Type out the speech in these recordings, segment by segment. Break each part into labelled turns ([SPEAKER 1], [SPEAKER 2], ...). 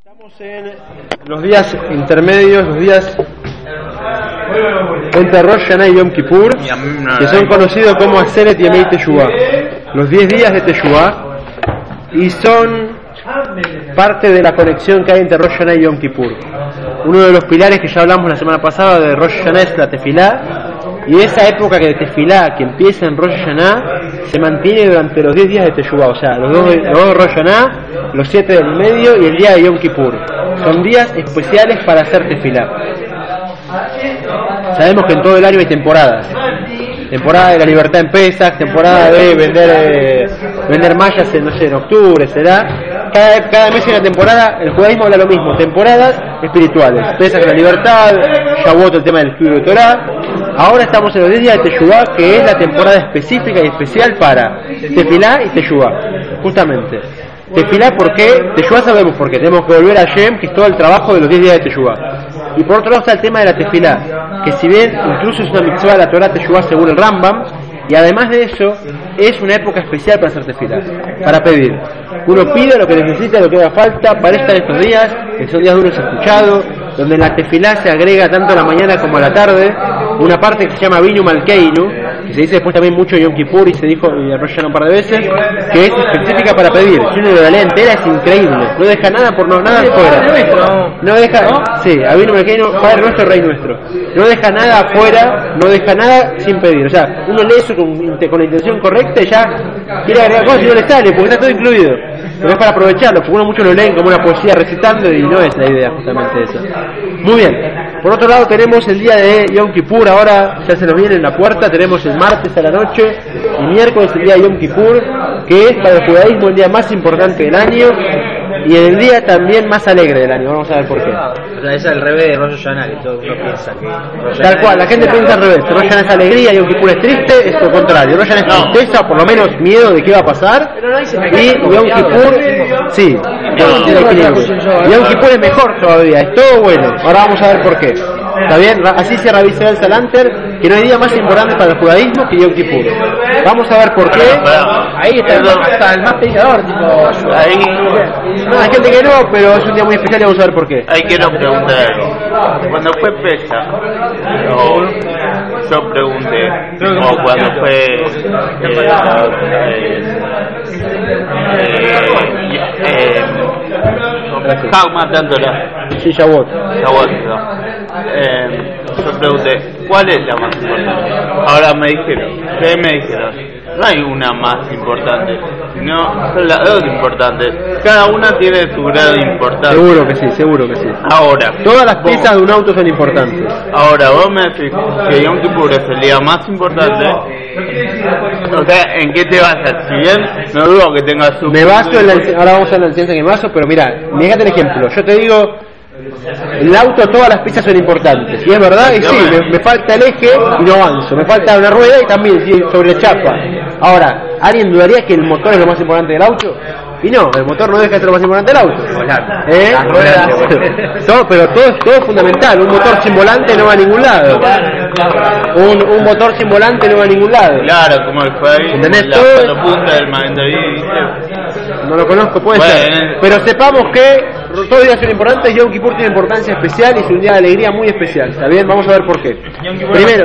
[SPEAKER 1] Estamos en los días intermedios, los días entre Rosh Hashanah y Yom Kippur, que son conocidos como Aseret Yemei Teshuvah, los 10 días de Teshuvah, y son parte de la conexión que hay entre Rosh Hashanah y Yom Kippur. Uno de los pilares que ya hablamos la semana pasada de Rosh Hashanah es la Tefilá, y esa época de Tefilá que empieza en Rosh Hashanah se mantiene durante los 10 días de Teshuvah, o sea, los dos Rosh Hashanah, los 7 del medio y el día de Yom Kippur. Son días especiales para hacer Tefilá. Sabemos que en todo el año hay temporadas. Temporada de la libertad en Pesach, temporada de vender mallas en octubre, será. Cada mes en la temporada, el judaísmo habla lo mismo, temporadas espirituales. Pesach la libertad, Shavuot el tema del estudio de Torah. Ahora estamos en los 10 días de Teshuvah, que es la temporada específica y especial para Tefilá y Teshuvah, justamente. Tefilá, ¿por qué? Teshuvah sabemos por qué, tenemos que volver a Shem, que es todo el trabajo de los 10 días de Teshuvah. Y por otro lado está el tema de la Tefilá, que si bien incluso es una mitzvah de la Torah Teshuvah según el Rambam, y además de eso, es una época especial para hacer Tefilá, para pedir. Uno pide lo que necesita, lo que haga falta, para estar estos días, que son días duros escuchados, donde en la Tefilá se agrega tanto a la mañana como a la tarde, una parte que se llama Binu Malkeinu, que se dice después también mucho en Yom Kippur y se dijo en Rosh Hashanah un par de veces, que es específica para pedir. Si uno lo lee entera es increíble, no deja nada por nada afuera. No deja, sí, a Binu Malkeinu, Padre nuestro, Rey nuestro. No deja nada afuera, no deja nada sin pedir. O sea, uno lee eso con la intención correcta y ya quiere agregar cosas y no le sale, porque está todo incluido. Pero es para aprovecharlo, porque uno muchos lo leen como una poesía recitando y no es la idea justamente esa. Muy bien. Por otro lado tenemos el día de Yom Kippur, ahora ya se nos viene en la puerta, tenemos el martes a la noche y miércoles el día de Yom Kippur, que es para el judaísmo el día más importante del año y el día también más alegre del año. Vamos a ver por qué.
[SPEAKER 2] O sea, es al revés de Rosh Hashanah, que todo uno piensa que...
[SPEAKER 1] Tal cual, la gente piensa al revés, Rosh Hashanah es alegría, Yom Kippur es triste, es lo contrario. Rosh Hashanah es tristeza, por lo menos miedo de qué va a pasar, y Yom Kippur, sí, Yom Kippur es mejor todavía, es todo bueno. Ahora vamos a ver por qué. ¿Está bien? Así se Rabbi el Salanter, que no hay día más importante para el judaísmo que Yom Kippur. Vamos a ver por qué.
[SPEAKER 2] Ahí está el más predicador, tipo...
[SPEAKER 3] Ahí...
[SPEAKER 1] No, hay gente que no, pero es un día muy especial y vamos a ver por qué.
[SPEAKER 3] Ahí quiero preguntar algo. Cuando fue Pesach, yo pregunté, o cuando fue... matándola.
[SPEAKER 1] Sí, Shavuot.
[SPEAKER 3] Yo pregunté, ¿cuál es la más importante? Ahora me dijeron, no hay una más importante, no, son las dos importantes. Cada una tiene su grado de importancia.
[SPEAKER 1] Seguro que sí.
[SPEAKER 3] Ahora,
[SPEAKER 1] todas las piezas de un auto son importantes.
[SPEAKER 3] Ahora, vos me decís que Yom Kippur es el día más importante. O sea, ¿en qué te basas? Si bien no dudo que tengas su...
[SPEAKER 1] Me baso ahora vamos a ver la ciencia que me baso, pero mira, fíjate el ejemplo. Yo te digo, el auto, todas las piezas son importantes. Y es verdad, y sí, me falta el eje y no avanzo. Me falta una rueda y también sí, sobre chapa. Ahora, ¿alguien dudaría que el motor es lo más importante del auto? Y no, el motor no deja de ser lo más importante del auto. Las ruedas. Pero todo es fundamental. Un motor sin volante no va a ningún lado. Un motor sin volante no va a ningún lado.
[SPEAKER 3] Claro, como el jueguito.
[SPEAKER 1] ¿Entendés?
[SPEAKER 3] La punta del Magendaví.
[SPEAKER 1] No lo conozco, puede ser. Pero sepamos que todos los días son importantes. Yom Kippur tiene importancia especial y es un día de alegría muy especial. ¿Está bien? Vamos a ver por qué. Primero.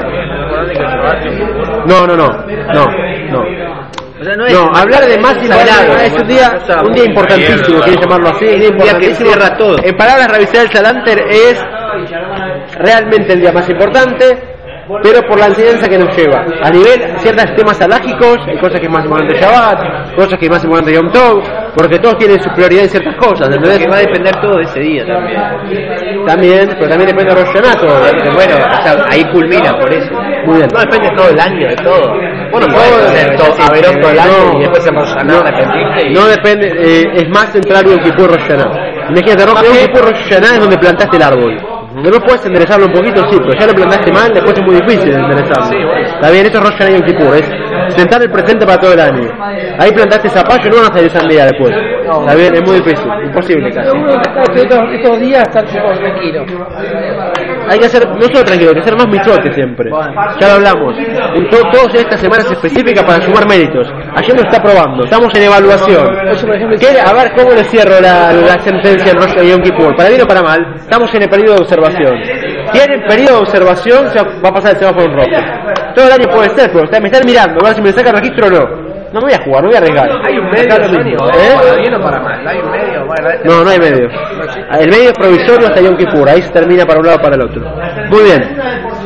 [SPEAKER 1] No, hablar de más importante es un día importantísimo, quieren llamarlo así, un día que cierra todo. En palabras Rabbi el Salanter es realmente el día más importante, pero por la enseñanza que nos lleva. A nivel ciertos temas alágicos, hay cosas que es más importante Shabbat, cosas que es más importante Yom Tov, porque todos tienen su prioridad en ciertas cosas.
[SPEAKER 2] Entonces que va a depender todo de ese día también.
[SPEAKER 1] Pero también depende de Rosh Hashanah todo.
[SPEAKER 2] Bueno, o sea, ahí culmina por eso.
[SPEAKER 1] Muy bien.
[SPEAKER 2] No depende todo el año, de todo.
[SPEAKER 1] Bueno,
[SPEAKER 2] puede ser Averón todo el año y después en Rosh Hashanah arrepentirte.
[SPEAKER 1] No depende, es más central Yom Kippur Rosh Hashanah. Imagínate, Yom Kippur Rosh Hashanah es donde plantaste el árbol. Después puedes enderezarlo un poquito, sí, pero ya lo plantaste mal, después es muy difícil enderezarlo. Está bien, esto es Rosh Hashanah y Yom Kippur, es sentar el presente para todo el año. Ahí plantaste zapallo, no van a salir sandía después. Está bien, es muy difícil, imposible casi.
[SPEAKER 2] Estos días están tranquilos.
[SPEAKER 1] hay que hacer, no solo tranquilo, hay que hacer más mitzvot que siempre. Ya lo hablamos. Todos en estas semanas específicas para sumar méritos. Ayer lo está probando, estamos en evaluación. A ver cómo le cierro la sentencia en Rosh de Yom Kippur. Para bien o para mal, estamos en el periodo de observación. Tienen periodo de observación, se va a pasar el semáforo en rojo. Todo el año puede ser, pero me están mirando, a ver si me sacan registro o no. No me voy a jugar, no voy a arriesgar.
[SPEAKER 2] Hay un medio, para bien o para mal. Hay un medio,
[SPEAKER 1] No, no hay medio. El medio es provisorio hasta Yom Kippur, ahí se termina para un lado o para el otro. Muy bien.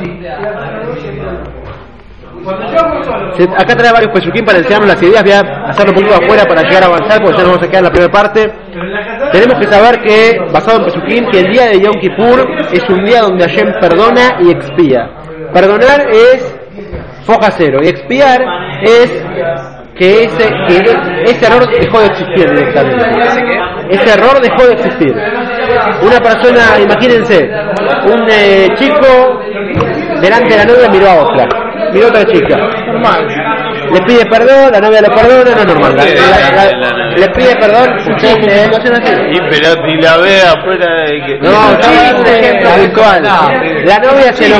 [SPEAKER 1] Acá trae varios pesuquín para enseñarnos las ideas. Voy a hacerlo un poquito afuera para llegar a avanzar, porque ya nos vamos a quedar en la primera parte. Tenemos que saber que, basado en pesuquín, que el día de Yom Kippur es un día donde Hashem perdona y expía. Perdonar es foja cero y expiar es que ese error dejó de existir directamente. Ese error dejó de existir. Una persona, imagínense, un chico delante de la novia miró a otra otra chica. Normal. Le pide perdón, la novia le perdona, no es normal. Le pide perdón, un chiste,
[SPEAKER 3] pero si la ve afuera de que...
[SPEAKER 1] No, chiste habitual. La novia se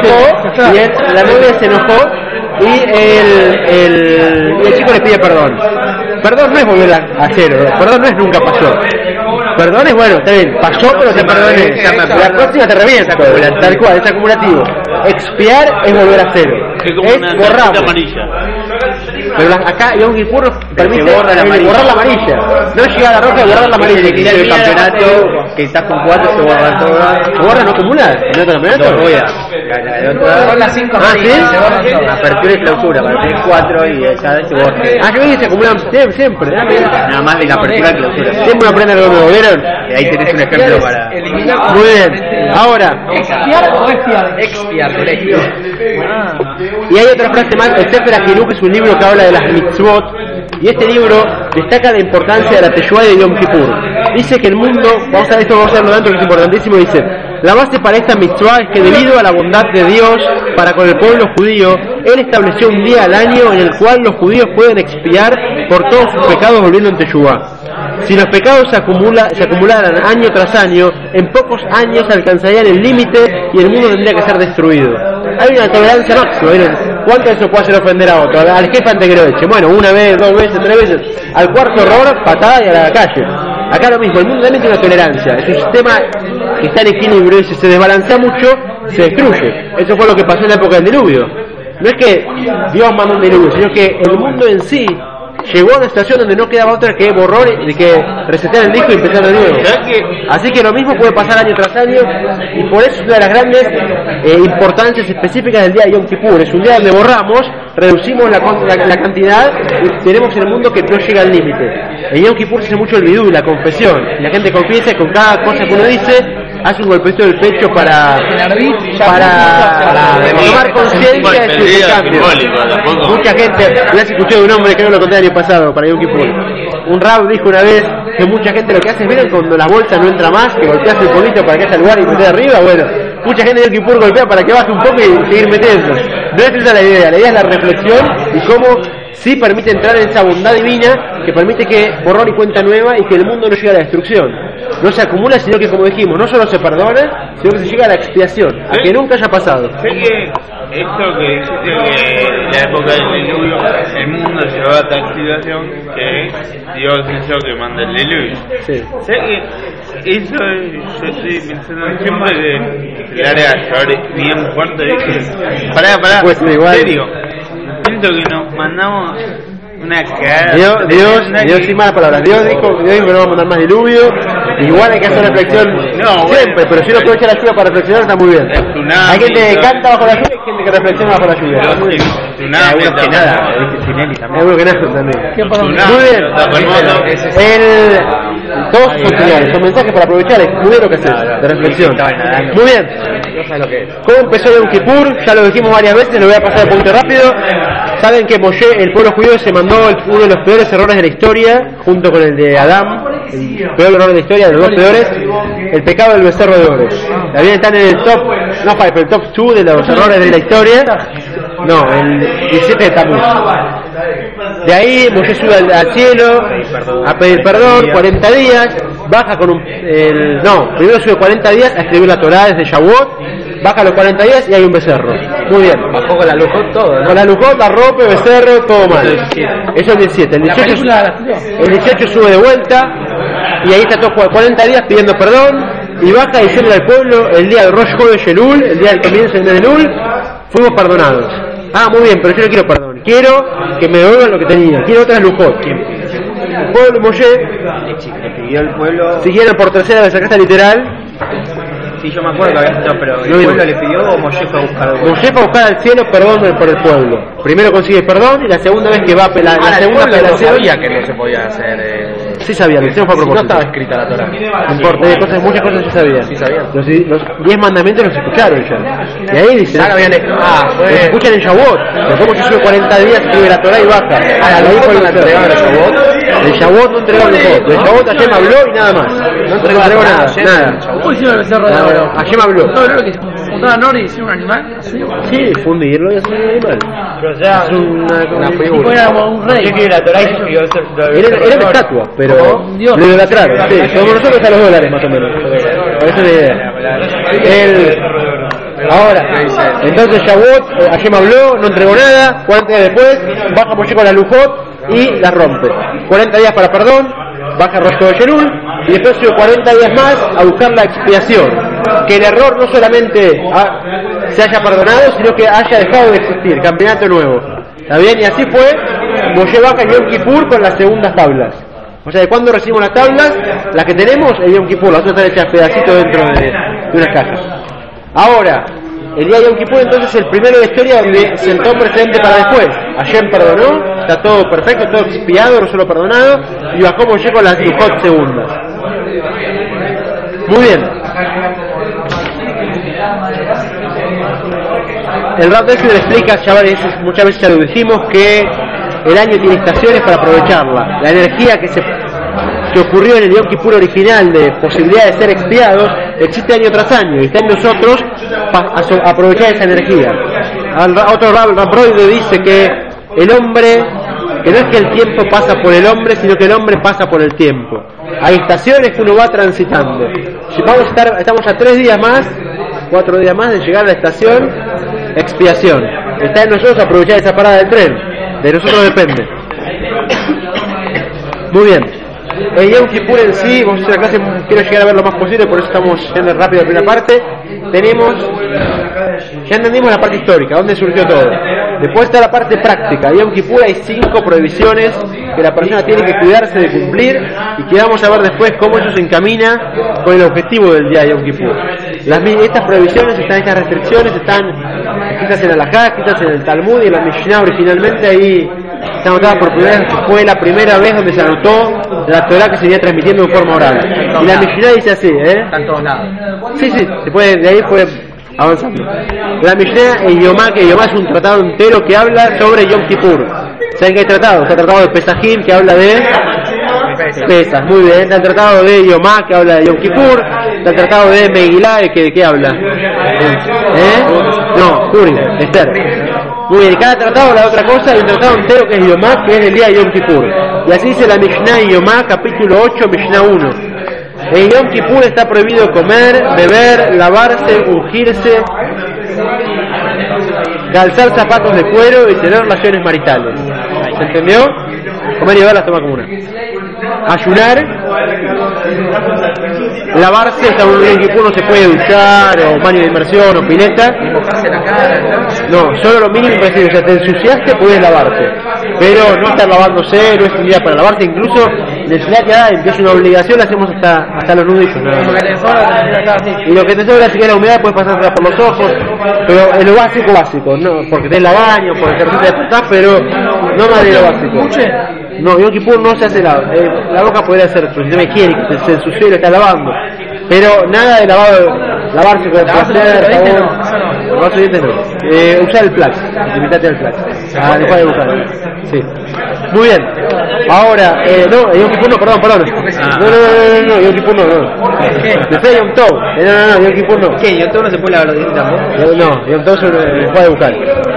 [SPEAKER 1] enojó y el chico le pide perdón. Perdón no es volver a cero, perdón no es nunca pasó. Perdón es bueno, está bien, pasó pero te perdoné. La próxima te revienta, tal cual, es acumulativo. Expiar es volver a cero. Es borrar amarilla. Pero acá Yom Kippur permite borrar la amarilla. No es llegar a la roja y borrar la amarilla.
[SPEAKER 2] Que el campeonato, que estás con 4 se borran todas.
[SPEAKER 1] ¿Se borra no acumula? ¿En otro campeonato?
[SPEAKER 2] No voy a. Son las 5 amarillas, se borran todas. Apertura y clausura, para tener 4 y esa vez se borra.
[SPEAKER 1] Yo vi que se acumulan siempre.
[SPEAKER 2] Nada más de la apertura y clausura.
[SPEAKER 1] Siempre uno aprende algo nuevo, ¿vieron?
[SPEAKER 2] Ahí tenés un ejemplo para...
[SPEAKER 1] Muy bien. Ahora.
[SPEAKER 2] ¿Expiar o expiar? Expiar, correcto.
[SPEAKER 1] Y hay otra frase más, el Sefer HaChinuch es un libro que habla de las mitzvot, y este libro destaca la importancia de la Teshuvá de Yom Kippur. Dice que el mundo, vamos a ver esto, vamos a verlo tanto que es importantísimo, dice, la base para esta mitzvah es que debido a la bondad de Dios para con el pueblo judío, Él estableció un día al año en el cual los judíos pueden expiar por todos sus pecados volviendo en Teshuvá. Si los pecados se acumularan año tras año, en pocos años alcanzarían el límite y el mundo tendría que ser destruido. Hay una tolerancia máxima, ¿vieron? ¿Cuánto eso puede hacer ofender a otro? Al jefe antes que lo eche. Bueno, una vez, 2 veces, 3 veces. Al cuarto error, patada y a la calle. Acá lo mismo, el mundo también tiene una tolerancia. Es un sistema que está en equilibrio y si se desbalancea mucho, se destruye. Eso fue lo que pasó en la época del diluvio. No es que Dios mandó un diluvio, sino que el mundo en sí llegó a una situación donde no quedaba otra que borrar y que resetear el disco y empezar de nuevo. Así que lo mismo puede pasar año tras año y por eso es una de las grandes importancias específicas del día de Yom Kippur. Es un día donde borramos, reducimos la cantidad y tenemos en el mundo que no llega al límite. En Yom Kippur se hace mucho el vidú, la confesión. La gente confiesa y con cada cosa que uno dice hace un golpecito del pecho para tomar conciencia de su cambio. Mucha gente, ya se escuchó de un hombre que no lo conté el año pasado para Yom Kippur. Un rab dijo una vez que mucha gente lo que hace es, ¿vieron cuando la bolsa no entra más, que golpeas un poquito para que haya lugar y meter arriba? Bueno, mucha gente de Yom Kippur golpea para que baje un poco y seguir metiendo. No es esa la idea es la reflexión y cómo sí permite entrar en esa bondad divina que permite que borrón y cuenta nueva y que el mundo no llegue a la destrucción. No se acumula, sino que, como dijimos, no solo se perdona, sino que se llega a la expiación, a que nunca haya pasado.
[SPEAKER 3] Sé que esto que dijiste que en la época del diluvio el mundo llegó a tal situación que Dios hizo que mande el diluvio.
[SPEAKER 1] Sí.
[SPEAKER 3] Sé que eso yo estoy pensando siempre que el área llore bien fuerte. Pará,
[SPEAKER 1] pues igual.
[SPEAKER 3] En serio, siento que nos mandamos una cagada.
[SPEAKER 1] Dios sin malas palabras. Dios dijo que no va a mandar más diluvio. Igual hay que hacer reflexión siempre, pero si uno aprovecha la lluvia para reflexionar está muy bien. Hay gente que canta bajo la lluvia y gente que reflexiona bajo la lluvia.
[SPEAKER 2] Algunos que nada,
[SPEAKER 1] Algunos que nada también. Muy bien. Todos son señales, son mensajes para aprovechar, muy bien lo que haces, de reflexión. Muy bien. ¿Cómo empezó Yom Kippur? Ya lo dijimos varias veces, lo voy a pasar de punto rápido. Saben que Moshe, el pueblo judío, se mandó uno de los peores errores de la historia, junto con el de Adán, el peor error de la historia, de los dos peores, el pecado del becerro de oro. También están en el top, no 5, pero el top 2 de los errores de la historia. No, el 17 de Tammuz. De ahí Moshe sube al cielo a pedir perdón, 40 días, baja con primero sube 40 días a escribir la Torá desde Shavuot, baja los 40 días y hay un becerro. Muy bien.
[SPEAKER 2] Bajó con la Lujot todo, ¿no?
[SPEAKER 1] Con la Lujot, la ropa, becerro, todo mal. Eso es el 17. El 18 sube de vuelta y ahí está todo 40 días pidiendo perdón y baja diciendo al pueblo el día del Rosh Chodesh Elul, el día del comienzo del mes de Elul, fuimos perdonados. Ah, muy bien, pero yo no quiero perdón. Quiero que me devuelvan lo que tenía. Quiero otras Lujot. El pueblo Moshe
[SPEAKER 2] Le pidió el pueblo.
[SPEAKER 1] siguieron por tercera vez, acá está literal.
[SPEAKER 2] Sí, yo me acuerdo que había. No, pero el pueblo le pidió o Moshe fue a buscar.
[SPEAKER 1] Moshe fue a buscar al cielo perdón por el pueblo. Primero consigue perdón y la segunda vez que va a apelar. La segunda apelación.
[SPEAKER 2] Sabía que no se podía hacer.
[SPEAKER 1] Sí sabía, lo hicieron fue a propósito.
[SPEAKER 2] No estaba escrita la Torah.
[SPEAKER 1] No importa, muchas cosas sí sabían.
[SPEAKER 2] Sí sabían.
[SPEAKER 1] Los 10 mandamientos los escucharon ya. Y ahí dicen, los escuchan en Shavuot. Después Moshe sube 40 días, escribe la Torah y baja.
[SPEAKER 2] Ahí fue la entregaron el Shavuot.
[SPEAKER 1] El Shavuot no entregó el Shavuot. El Shavuot Hashem habló y nada más. No entregó nada.
[SPEAKER 4] ¿Cómo hicieron el becerro de oro?
[SPEAKER 1] Hashem habló.
[SPEAKER 4] No, lo que juntaban a Nori y hicieron un animal. ¿Sí?
[SPEAKER 1] Sí, fundirlo y hacer un animal.
[SPEAKER 2] Pero ya
[SPEAKER 1] Es una
[SPEAKER 4] Tipo era como un rey.
[SPEAKER 2] Yo escribí la Torah y escribió
[SPEAKER 1] Era una estatua, pero
[SPEAKER 4] Dios.
[SPEAKER 1] lo idolatraron. Sí, como nosotros a los dólares más o menos. Por eso es la idea. Ahora, entonces Shavuot, Hashem habló, no entregó nada. 40 días después, baja Moshe con la Lujot y la rompe. 40 días para perdón, baja Rosh Chodesh Elul y después sube 40 días más a buscar la expiación. Que el error no solamente se haya perdonado, sino que haya dejado de existir. Campeonato nuevo. ¿Está bien? Y así fue. Moshe baja en Yom Kippur con las segundas tablas. O sea, de cuando recibimos las tablas, las que tenemos, el Yom Kippur, las otras están hechas pedacitos dentro de unas cajas. Ahora, el día de Yom Kippur entonces es el primero de la historia donde sentó un precedente para después. Hashem perdonó, está todo perfecto, todo expiado, no solo perdonado, y bajó Moshe con las Lujot segundas. Muy bien. El Rav Dessler explica, muchas veces ya lo dijimos, que el año tiene estaciones para aprovecharla. La energía que ocurrió en el Yom Kippur original de posibilidad de ser expiados existe año tras año y está en nosotros aprovechar esa energía. Otro Rav Broide dice que el hombre, que no es que el tiempo pasa por el hombre, sino que el hombre pasa por el tiempo. Hay estaciones que uno va transitando. Estamos a 3 días más, 4 días más de llegar a la estación expiación. Está en nosotros aprovechar esa parada del tren. De nosotros depende. Muy bien. El Yom Kippur en sí, vamos a hacer la clase, quiero llegar a ver lo más posible, por eso estamos yendo rápido a la primera parte. Ya entendimos la parte histórica, dónde surgió todo. Después está la parte práctica. En Yom Kippur hay 5 prohibiciones que la persona tiene que cuidarse de cumplir y que vamos a ver después cómo eso se encamina con el objetivo del día de Yom Kippur. Estas prohibiciones, estas restricciones están escritas en el Halajá, escritas en el Talmud y en la Mishnah originalmente ahí. Está anotada por primera vez, fue la primera vez donde se anotó la Torah que se venía transmitiendo en forma oral. Y la Mishnah dice así,
[SPEAKER 2] Está en todos lados.
[SPEAKER 1] Sí, se puede, de ahí fue avanzando. La Mishnah en Yomá, que Yomá es un tratado entero que habla sobre Yom Kippur. ¿Saben qué hay tratado? Está el tratado de Pesajim que habla de Pesas, muy bien. Está el tratado de Yomá que habla de Yom Kippur. Está el tratado de Megilá que de qué habla. No, Purim, Esther. Muy bien, cada tratado habla de otra cosa y un tratado entero que es Yomá, que es el día de Yom Kippur. Y así dice la Mishnah en Yomá, capítulo 8, Mishnah 1. En Yom Kippur está prohibido comer, beber, lavarse, ungirse, calzar zapatos de cuero y tener relaciones maritales. ¿Se entendió? Comer y beber las toma como una. Ayunar, lavarse, hasta un Yom Kippur no se puede duchar, o baño de inmersión, o pileta. No, solo lo mínimo imprescindible. O sea, te ensuciaste, puedes lavarte. Pero no estar lavándose, no es un día para lavarse. Incluso en el Shliach que es una obligación, la hacemos hasta los nudillos. Y lo que te sobra, si queda la humedad, puedes pasar por los ojos. Pero en lo básico, no, porque te la baño, por ejercicio de despertar, pero no más de lo básico. No, Yom Kippur no se hace la boca podría ser su sistema higiénico, se ensució y lo está lavando. Pero nada de lavarse con el placer, lavarse dientes no. Usar el Plax, limitate al Plax. Después de buscar. Sí. Muy bien. Ahora, no, Yom Kippur no, perdón. No, Yom Kippur no. Después Yom Tov. No, Yom Kippur no.
[SPEAKER 2] ¿Qué? ¿Yom Tov no se puede lavar los dientes tampoco?
[SPEAKER 1] No, Yom Tov se puede buscar.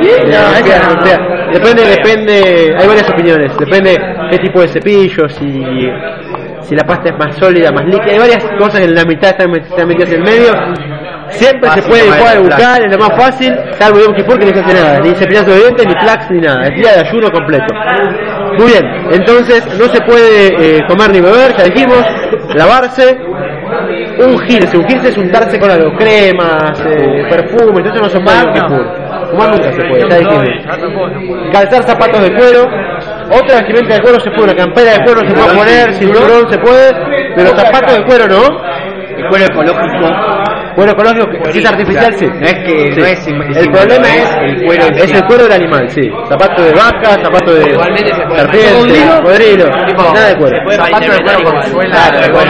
[SPEAKER 1] Depende, hay varias opiniones. Depende qué tipo de cepillo, si la pasta es más sólida, más líquida. Hay varias cosas que en la mitad están metidas en el medio. Siempre se puede buscar, es lo más fácil, salvo Yom Kippur que no se hace nada, ni cepillarse los dientes, ni flax, ni nada, es día de ayuno completo. Muy bien, entonces no se puede comer ni beber, ya dijimos, lavarse, ungirse es untarse con algo, cremas, perfume, entonces no se puede Yom Kippur. Fumar nunca se puede, ya dijimos. Calzar zapatos de cuero, otra vestimenta de cuero se puede, una campera de cuero se puede poner, cinturón se puede, pero zapatos de cuero no.
[SPEAKER 2] El cuero ecológico.
[SPEAKER 1] Cuero ecológico, si es artificial, sí.
[SPEAKER 2] No es que no es
[SPEAKER 1] el problema es el cuero, es el cuero del animal, sí. Zapato de vaca, zapato de serpiente, cocodrilo, nada de cuero.
[SPEAKER 2] Zapato de cuero con suela.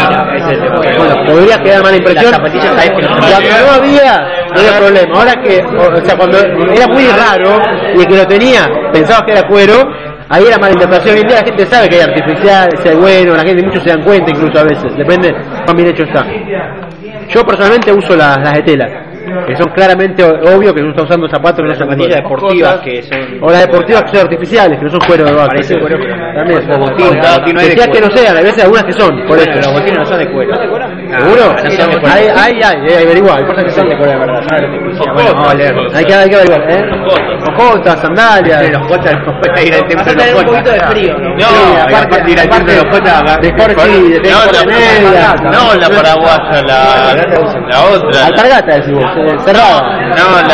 [SPEAKER 1] Bueno, podría quedar mala impresión. Cuando no había problema. Ahora que, o sea, cuando era muy raro y el que lo tenía pensaba que era cuero, ahí era mala interpretación. Hoy en día la gente sabe que hay artificial, si hay bueno, la gente muchos se dan cuenta incluso a veces, depende cuán bien hecho está. Yo personalmente uso las de tela, que son claramente obvio que no está usando zapatos que no son
[SPEAKER 2] zapatillas deportivas que son,
[SPEAKER 1] o las deportivas que son artificiales, que no son cuero de vaca.
[SPEAKER 2] Parece cuero,
[SPEAKER 1] también.
[SPEAKER 2] Botín,
[SPEAKER 1] decía que no sean, a veces algunas que son, por eso.
[SPEAKER 2] Los botines no son de cuero.
[SPEAKER 1] ¿Seguro?
[SPEAKER 2] No son de cuero.
[SPEAKER 1] Hay averiguar, hay cosas que son de cuero de verdad.
[SPEAKER 2] Bueno, vamos a leer.
[SPEAKER 1] Hay que averiguar, ojotas, sandalias.
[SPEAKER 2] Los jotas, ir al templo de los
[SPEAKER 4] un poquito de
[SPEAKER 2] jotas.
[SPEAKER 4] frío, ¿no?
[SPEAKER 3] No,
[SPEAKER 2] aparte de ir al templo de los jotas,
[SPEAKER 1] de sport media.
[SPEAKER 3] No, la paraguaya, la otra.
[SPEAKER 1] Alpargata, decimos, cerrada.
[SPEAKER 3] No,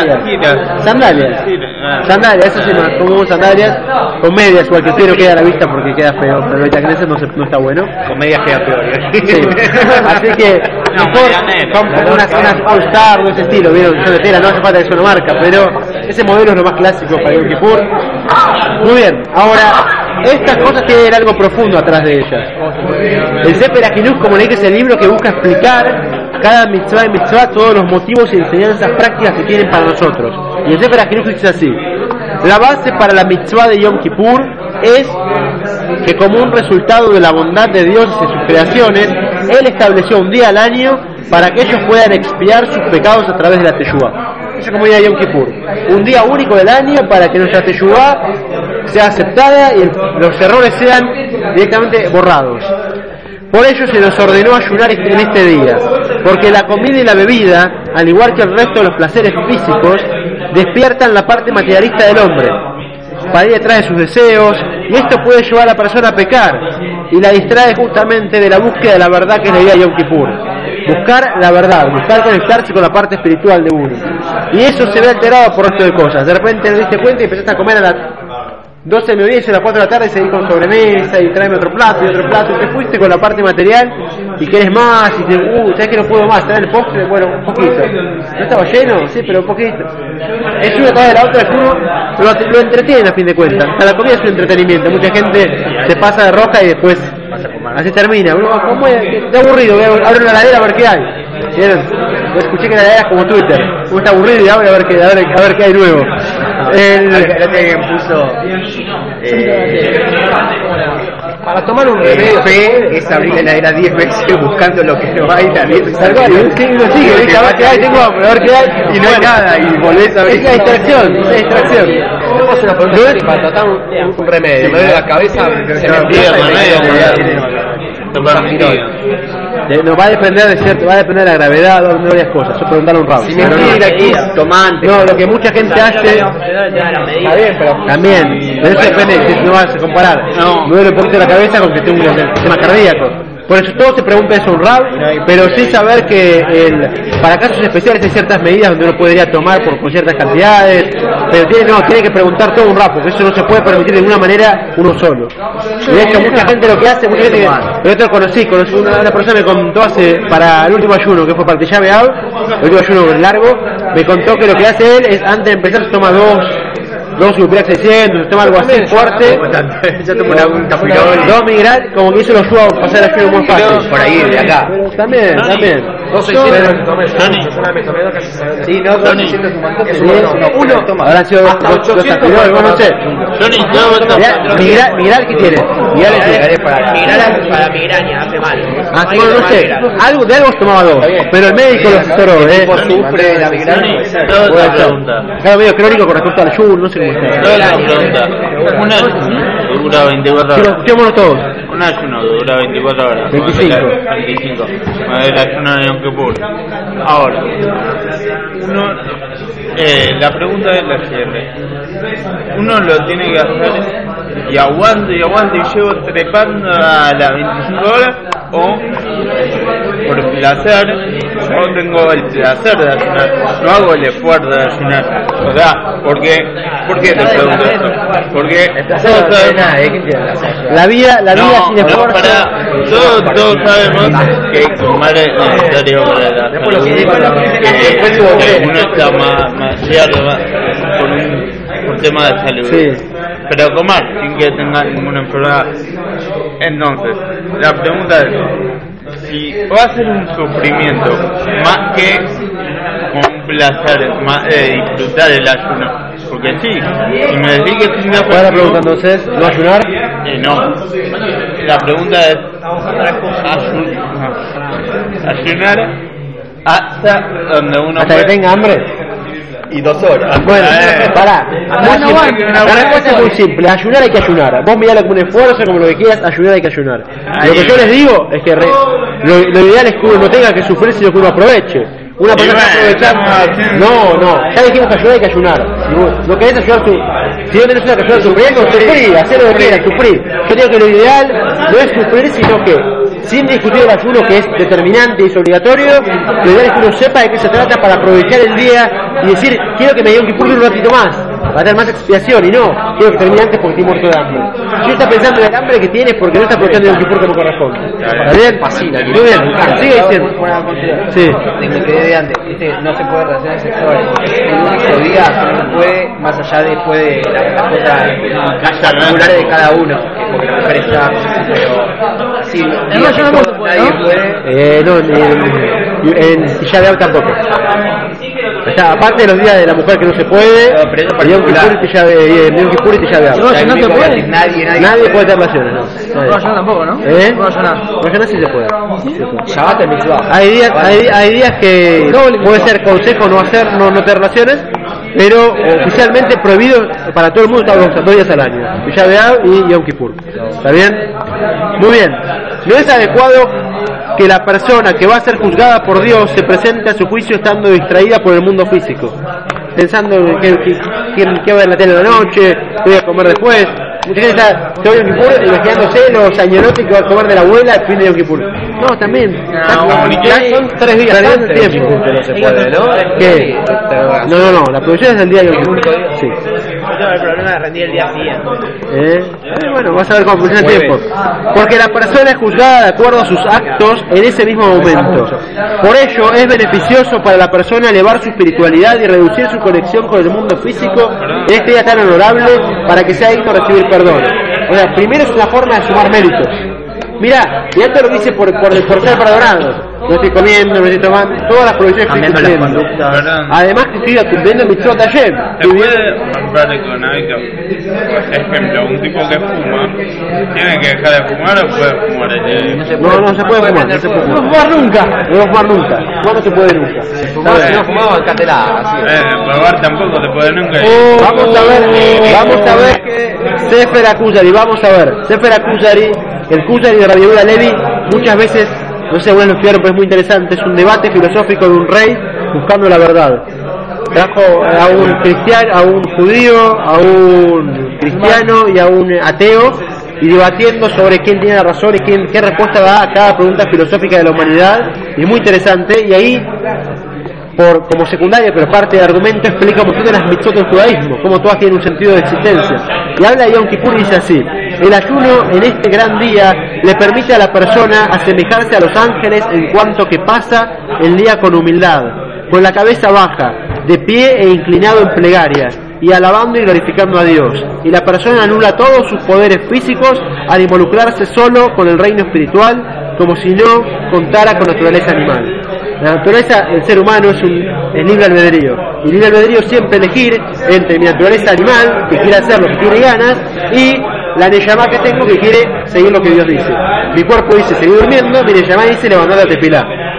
[SPEAKER 1] Sandalias, eso sí, como sandalias con medias, igual que usted no queda a la vista porque queda feo, pero ahorita crece no está bueno.
[SPEAKER 2] Con medias queda peor.
[SPEAKER 1] Sí. Así que mejor son unas All Star de ese estilo, vieron, yo de tela, no hace falta que sea una marca, pero ese modelo es lo más clásico para Yom Kippur. Muy bien, ahora estas cosas tienen algo profundo atrás de ellas. El Sefer HaChinuch, como le dije, es el libro que busca explicar cada mitzvah y mitzvah todos los motivos y enseñanzas prácticas que tienen para nosotros. Y el Sefer HaChinuch dice así: la base para la mitzvah de Yom Kippur es que, como un resultado de la bondad de Dios y sus creaciones, Él estableció un día al año para que ellos puedan expiar sus pecados a través de la Teshuvah. Eso es como día de Yom Kippur, un día único del año para que nuestra Teshuvah sea aceptada y los errores sean directamente borrados. Por ello se nos ordenó ayunar en este día, porque la comida y la bebida, al igual que el resto de los placeres físicos, despiertan la parte materialista del hombre para ir detrás de sus deseos, y esto puede llevar a la persona a pecar y la distrae justamente de la búsqueda de la verdad, que es la idea de Yom Kippur. Buscar la verdad, buscar conectarse con la parte espiritual de uno, y eso se ve alterado por resto de cosas. De repente te diste cuenta y empezaste a comer a las 12 de mediodía y a las 4 de la tarde seguís con sobremesa y tráeme otro plato, y te fuiste con la parte material y querés más y te, sabes que no puedo más, trae el postre, bueno, un poquito. ¿No estaba lleno? Sí, pero un poquito. Es una cosa de la otra, es uno lo entretiene a fin de cuentas. Hasta la comida es un entretenimiento, mucha gente se pasa de roja y después así termina. ¿Cómo es? Está aburrido, abro una heladera a ver qué hay. ¿Vieron? Escuché que la heladera es como Twitter, uno está aburrido y abre a ver qué hay nuevo.
[SPEAKER 2] Alguien puso
[SPEAKER 1] para tomar un remedio
[SPEAKER 2] es abrir la heladera 10 veces buscando lo que no hay, la 10
[SPEAKER 1] tal cual, uno sigue, a ver qué hay, tengo hambre, a ver qué hay,
[SPEAKER 2] y no hay nada, y volvés a abrir.
[SPEAKER 1] Es una distracción. Tenemos una pregunta para tratar un remedio, me duele la cabeza, se me empieza nos va a depender de cierto, va a depender de la gravedad, de varias cosas. Yo preguntaron un rato.
[SPEAKER 2] Si me piden aquí tomante.
[SPEAKER 1] No, lo que mucha gente hace. Está bien, pero también. Pero eso depende, si no vas a comparar. No. Me duele un poquito la cabeza con que tengo un sistema cardíaco. Por eso todo se pregunta eso un rab, pero sí saber que para casos especiales hay ciertas medidas donde uno podría tomar por ciertas cantidades, pero tiene que preguntar todo un rab, porque eso no se puede permitir de ninguna manera uno solo. De hecho, mucha gente lo que hace, yo te conocí una persona me contó para el último ayuno, que fue para el Tisha B'Av, el último ayuno largo, me contó que lo que hace él es, antes de empezar, se toma dos Superac 600, se toma algo así fuerte,
[SPEAKER 2] yo tomo un tapirol,
[SPEAKER 1] 2 migral, como que eso lo ayuda a pasar el ayuno muy fácil.
[SPEAKER 2] Por ahí, de acá.
[SPEAKER 1] Pero también.
[SPEAKER 2] 2 600. Sí, no, 2 600 un montón.
[SPEAKER 1] Uno habrán sido dos tapirol, no sé. Migral, ¿qué tiene?
[SPEAKER 2] Migral
[SPEAKER 4] para migraña, hace mal.
[SPEAKER 1] No sé, de algo tomaba 2, pero el médico lo asesoró,
[SPEAKER 2] sufre de la migraña.
[SPEAKER 3] Otra pregunta.
[SPEAKER 1] Claro, medio crónico con respecto al ayuno, no sé cómo está.
[SPEAKER 3] Otra pregunta. dura 24
[SPEAKER 1] Si lo
[SPEAKER 3] horas.
[SPEAKER 1] escuchémonos todos.
[SPEAKER 3] Un ayuno que dura 24 horas.
[SPEAKER 1] 25.
[SPEAKER 3] 25. El ayuno de Yom Kippur. Ahora, la pregunta es la siguiente. Uno lo tiene que hacer y aguanto y llevo trepando a las 25 horas, o por placer, yo tengo el placer de ayunar, no hago el esfuerzo de ayunar. O sea, ¿por qué te pregunto esto? Porque todos sabemos,
[SPEAKER 1] La vida sin esfuerzo.
[SPEAKER 3] todos sabemos que comer es necesario para la salud, que uno está más cierto por un tema de salud.
[SPEAKER 1] Sí.
[SPEAKER 3] Pero comer sin que tenga ninguna enfermedad. Entonces, la pregunta es, si va a ser un sufrimiento más que un placer, más disfrutar el ayuno, porque sí, si me decís que sin
[SPEAKER 1] ¿Cuál es la pregunta entonces? ¿No ayunar?
[SPEAKER 3] no. La pregunta es ayunar hasta donde uno
[SPEAKER 1] ¿Hasta que
[SPEAKER 3] puede.
[SPEAKER 1] tenga hambre?
[SPEAKER 2] Y 2 horas.
[SPEAKER 1] Bueno, pará. La respuesta es muy simple. Ayunar hay que ayunar. Vos miralo como un esfuerzo, como lo que quieras. Ayunar hay que ayunar. Lo que yo les digo es que lo ideal es que uno no tenga que sufrir, sino que uno aproveche. Una persona que aprovechar. No. Ya dijimos que ayunar hay que ayunar. Si vos no querés ayudar si no tenés una que ayudar sufriendo, sufrí, hacer lo que quieras, sufrir. Yo digo que lo ideal no es sufrir, sino que sin discutir el ayuno, que es determinante y es obligatorio, lo ideal es que uno sepa de qué se trata para aprovechar el día y decir, quiero que me dé un Kippur un ratito más, para tener más expiación, y no, quiero que termine antes porque estoy muerto de hambre. Si está pensando en el hambre que tienes porque no está aprovechando el Kippur como corresponde. ¿Está bien?
[SPEAKER 2] Fascina.
[SPEAKER 1] Muy bien, sigue diciendo. Sí.
[SPEAKER 2] Tengo que de antes, no se puede relaciones sexuales. El único día que no se puede, más allá después de las cosas particulares de cada uno, porque la mujer está, pero sí, nadie puede.
[SPEAKER 1] No, en Tisha B'Av tampoco. O sea, aparte de los días de la mujer que no se puede,
[SPEAKER 2] pero eso
[SPEAKER 1] Yom
[SPEAKER 2] particular.
[SPEAKER 1] Kippur y Tisha B'Av.
[SPEAKER 2] No se puede.
[SPEAKER 1] Nadie puede tener relaciones, no.
[SPEAKER 5] No, yo tampoco, ¿no?
[SPEAKER 1] ¿Eh?
[SPEAKER 5] No, yo nada.
[SPEAKER 1] No, yo no sí se puede.
[SPEAKER 2] Shabbat es mitzvah.
[SPEAKER 1] Hay días que puede ser consejo no hacer, no tener relaciones, pero oficialmente prohibido para todo el mundo, hasta 2 días al año. Tisha B'Av y Yom Kippur. ¿Está bien? Muy bien. No es adecuado que la persona que va a ser juzgada por Dios se presente a su juicio estando distraída por el mundo físico, pensando en qué va a ver la tele de la noche, qué voy a comer después. Mucha gente está todo Yom Kippur imaginándose los añerotes que va a comer de la abuela el fin de Yom Kippur. No, también. Son 3 días perdiendo el tiempo.
[SPEAKER 2] No se puede, ¿no?
[SPEAKER 1] ¿Qué? No, la producción es el día de Yom Kippur. Sí.
[SPEAKER 4] Yo tengo el problema de rendir el día siguiente.
[SPEAKER 1] Bueno, vas a ver cómo funciona el tiempo. Porque la persona es juzgada de acuerdo a sus actos en ese mismo momento. Por ello, es beneficioso para la persona elevar su espiritualidad y reducir su conexión con el mundo físico en este día tan honorable para que sea digno de recibir perdón. O sea, primero es una forma de sumar méritos. Mirá, y esto lo dice por ser perdonado. No estoy comiendo, no estoy tomando, todas las prohibiciones que estoy cumpliendo. Además que estoy cumpliendo mi mitzvot ayer.
[SPEAKER 3] ¿Se puede romper con hábito? Ejemplo, un tipo que fuma, ¿tiene que dejar de fumar o puede fumar?
[SPEAKER 1] No se puede fumar, no se puede fumar nunca. No fumar nunca. ¿Cuándo se puede nunca?
[SPEAKER 2] Si no fumaba, encátela, así.
[SPEAKER 3] Probar tampoco se puede nunca.
[SPEAKER 1] Vamos a ver que Sefer HaKuzari, vamos a ver. Sefer HaKuzari, el Kuzari de Rabbi Yehuda Levi, muchas veces, no sé, ustedes lo estudiaron, pero es muy interesante, es un debate filosófico de un rey buscando la verdad. Trajo a un cristiano, a un judío, a un cristiano y a un ateo, y debatiendo sobre quién tiene la razón y qué respuesta da a cada pregunta filosófica de la humanidad. Y es muy interesante, y ahí, como secundaria, pero parte del argumento, explica un montón de las mitzvot del judaísmo, cómo todas tienen un sentido de existencia. Y habla de Yom Kippur y dice así: el ayuno en este gran día le permite a la persona asemejarse a los ángeles en cuanto que pasa el día con humildad, con la cabeza baja, de pie e inclinado en plegaria, y alabando y glorificando a Dios. Y la persona anula todos sus poderes físicos al involucrarse solo con el reino espiritual, como si no contara con naturaleza animal. La naturaleza del ser humano es libre albedrío, y libre albedrío siempre elegir entre mi naturaleza animal, que quiere hacer lo que tiene ganas, y la neyamá que tengo, que quiere seguir lo que Dios dice. Mi cuerpo dice seguir durmiendo, mi neyamá dice levantar la tefilá.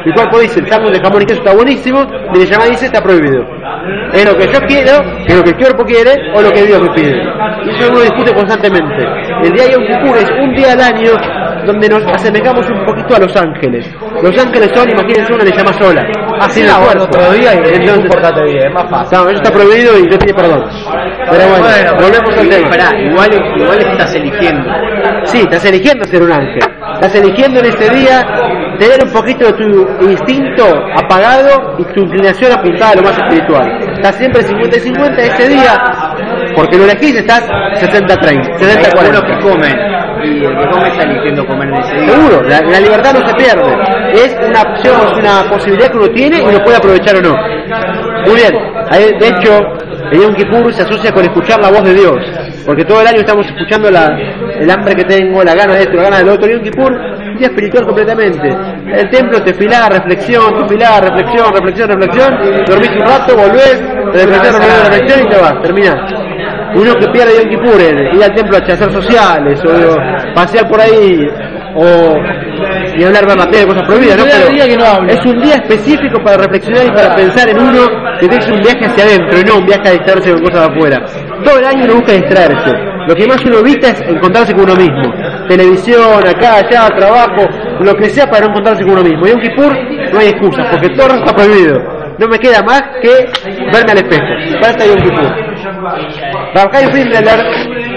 [SPEAKER 1] Mi cuerpo dice, el jamón de jamón y queso está buenísimo, mi Neshama dice, está prohibido. ¿Es lo que yo quiero, es lo que el cuerpo quiere, o lo que Dios me pide? Y eso uno discute constantemente. El día de Yom Kippur es un día al año donde nos asemejamos un poquito a los ángeles. Los ángeles son, imagínense, una Neshama sola.
[SPEAKER 2] Así la otro día y
[SPEAKER 1] entonces,
[SPEAKER 2] no importate bien, es más fácil.
[SPEAKER 1] No, eso está prohibido y yo pide perdón. Pero bueno, volvemos al tema.
[SPEAKER 2] Esperá, igual estás eligiendo.
[SPEAKER 1] Sí, estás eligiendo ser un ángel. Estás eligiendo en este día tener un poquito de tu instinto apagado y tu inclinación apuntada a lo más espiritual. Estás siempre 50 y 50 ese día, porque lo elegís, estás 60-30, 70-40.
[SPEAKER 2] Lo que comen. Y el que come está eligiendo comer en ese día.
[SPEAKER 1] Seguro, la libertad no se pierde. Es una opción, es una posibilidad que uno tiene y lo puede aprovechar o no. Muy bien, de hecho, el Yom Kippur se asocia con escuchar la voz de Dios, porque todo el año estamos escuchando el hambre que tengo, la gana de esto, la gana del otro. Yom Kippur, un día espiritual completamente. El templo te filá, reflexión, reflexión, dormís un rato, volvés, reflexión y te vas, terminás. Uno que pierde Yom Kippur, ir al templo a hacer sociales, o pasear por ahí, o y hablar ver la tele, cosas prohibidas, ¿no? Pero es un día específico para reflexionar y para pensar en uno que tiene un viaje hacia adentro y no un viaje a distraerse con cosas de afuera. Todo el año uno busca distraerse. Lo que más uno evita es encontrarse con uno mismo. Televisión, acá, allá, trabajo, lo que sea para no encontrarse con uno mismo. Y Yom Kippur no hay excusas, porque todo está prohibido. No me queda más que verme al espejo. Para esta Yom Kippur. Rabbi Frindler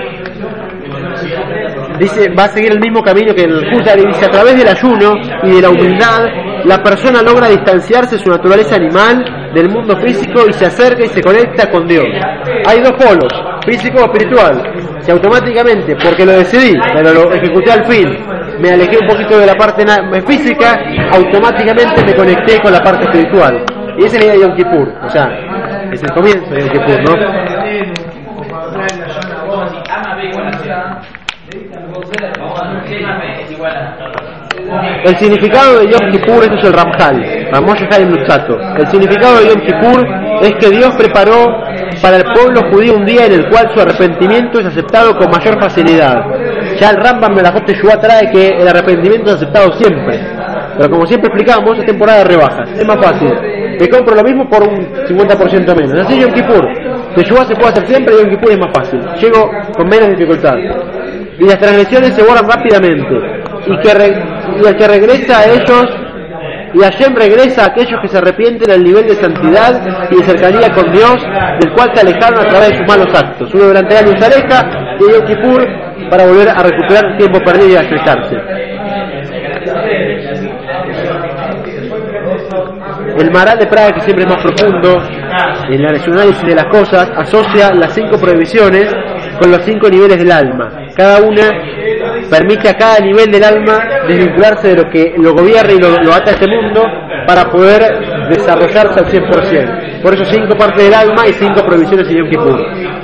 [SPEAKER 1] dice, va a seguir el mismo camino que el Kuzari, dice, a través del ayuno y de la humildad, la persona logra distanciarse de su naturaleza animal, del mundo físico, y se acerca y se conecta con Dios. Hay dos polos, físico o espiritual. Si automáticamente, porque lo decidí, pero lo ejecuté al fin, me alejé un poquito de la parte física, automáticamente me conecté con la parte espiritual. Y esa es la idea de Yom Kippur, o sea, es el comienzo de Yom Kippur, ¿no? El significado de Yom Kippur, esto es el Ramjal, Ramoshe Chaim Luzzatto. El significado de Yom Kippur es que Dios preparó para el pueblo judío un día en el cual su arrepentimiento es aceptado con mayor facilidad. Ya el Rambam Melajot Teshuvah trae que el arrepentimiento es aceptado siempre, pero como siempre explicamos, es temporada de rebajas, es más fácil. Te compro lo mismo por un 50% menos. Así Yom Kippur, Teshuvah se puede hacer siempre y Yom Kippur es más fácil. Llego con menos dificultad. Y las transgresiones se borran rápidamente. Y el que regresa a ellos, y Hashem regresa a aquellos que se arrepienten al nivel de santidad y de cercanía con Dios, del cual se alejaron a través de sus malos actos. Uno durante el año se aleja y Yom Kippur para volver a recuperar tiempo perdido y a estrecharse. El Maral de Praga, que siempre es más profundo en el análisis de las cosas, asocia las 5 prohibiciones con los 5 niveles del alma. Cada una permite a cada nivel del alma desvincularse de lo que lo gobierna y lo ata a este mundo para poder desarrollarse al 100%. Por eso 5 partes del alma y 5 prohibiciones de Yom Kippur.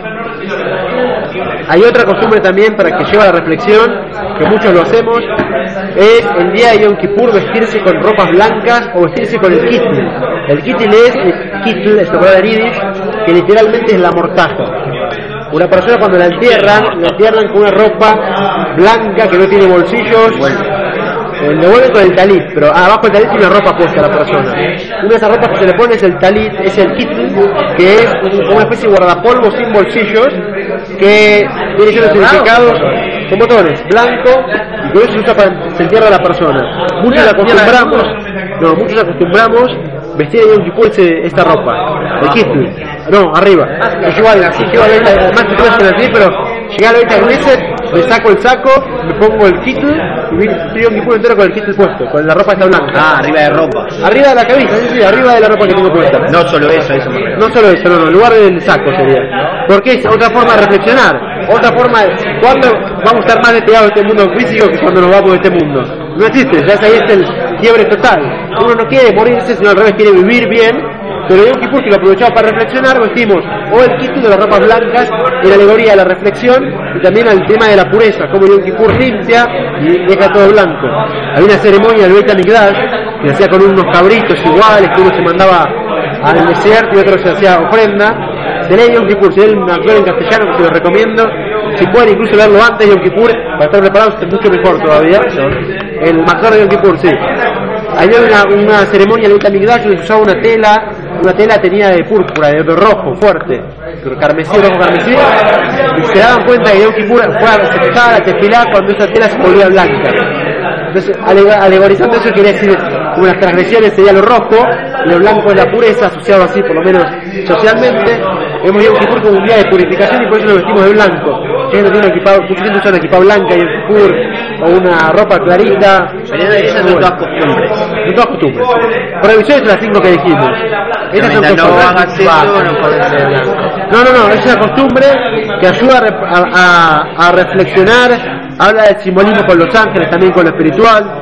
[SPEAKER 1] Hay otra costumbre también para que lleva a la reflexión, que muchos lo hacemos, es el día de Yom Kippur vestirse con ropas blancas o vestirse con el kitl. El kitl es la palabra en yiddish, que literalmente es la mortaja. Una persona cuando la entierran con una ropa blanca que no tiene bolsillos, lo envuelven con el talit, pero abajo del talit tiene una ropa puesta a la persona. Una de esas ropas que se le pone es el talit, es el kitl, que es una especie de guardapolvo sin bolsillos, que tiene llenos de significados con botones, blanco, y con eso se usa para se entierra a la persona. Muchos acostumbramos vestir de Yom Kippur esta ropa, el kitl, no, arriba. Yo igual, así llevo más que todo así, pero llegué a la venta Knesset, me saco el saco, me pongo el kitl y estoy Yom Kippur entero con el kitl puesto, con la ropa esta blanca.
[SPEAKER 2] Ah, arriba de ropa.
[SPEAKER 1] Arriba de la camisa, sí, arriba de la ropa que tengo puesta.
[SPEAKER 2] No solo eso
[SPEAKER 1] No solo eso, no, en lugar del saco sería. Porque es otra forma de reflexionar, otra forma de cuando vamos a estar más despegados de este mundo físico que cuando nos vamos de este mundo. No existe, ya ahí está el quiebre total. Uno no quiere morirse, sino al revés quiere vivir bien. Pero Yom Kippur, que lo aprovechamos para reflexionar, vestimos o el kitl de las ropas blancas en alegoría a la reflexión y también al tema de la pureza, como Yom Kippur limpia y deja todo blanco. Había una ceremonia del Beit HaMikdash que se hacía con unos cabritos iguales, que uno se mandaba al desierto y otro se hacía ofrenda. Se lee Yom Kippur, si leen un actor en castellano, que se lo recomiendo. Si pueden incluso leerlo antes de Yom Kippur, para estar preparados, es mucho mejor todavía. El Mazor de Yom Kippur, sí. había una ceremonia en el Mikdash donde se usaba una tela tenida de púrpura, de rojo, fuerte, carmesí, rojo carmesí, y se daban cuenta que Yom Kippur se fijaba la tefilá cuando esa tela se volvía blanca. Entonces, alegorizando eso, quería decir como las transgresiones sería lo rojo, y lo blanco es la pureza, asociado así, por lo menos socialmente. Vemos Yom Kippur como un día de purificación y por eso nos vestimos de blanco. Mucha gente usa una equipa blanca Yom Kippur, o una ropa clarita.
[SPEAKER 2] Pero esas son todas costumbres.
[SPEAKER 1] Son todas costumbres. Prohibiciones son las 5 que dijimos. Esas son
[SPEAKER 2] no
[SPEAKER 1] cosas.
[SPEAKER 2] hagas eso, no podés ser blanco.
[SPEAKER 1] No, es una costumbre que ayuda a reflexionar, habla del simbolismo con los ángeles, también con lo espiritual.